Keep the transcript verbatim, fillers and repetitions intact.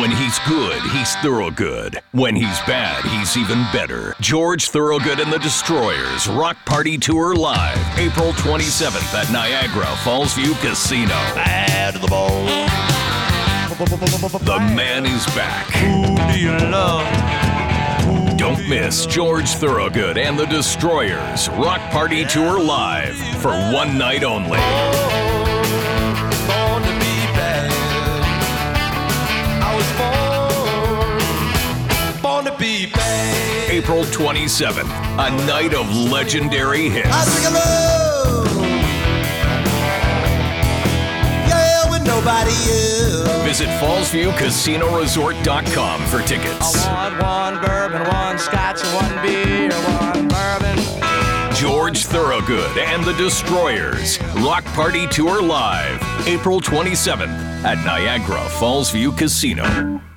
When he's good, he's Thorogood. When he's bad, he's even better. George Thorogood and the Destroyers Rock Party Tour live, April twenty-seventh at Niagara Falls View Casino. Bad to the bone. The man is back. Who do you love? Who Don't do you miss love? George Thorogood and the Destroyers Rock Party Tour live for one night only. Born to be bad. I was born, born to be bad. April twenty-seventh, a night of legendary hits. I sing a love, yeah, with nobody else. Visit falls view casino resort dot com for tickets. I want one bourbon, one scotch, one beer, one bourbon. George Thorogood and the Destroyers Rock Party Tour live, April twenty-seventh at Niagara Falls View Casino.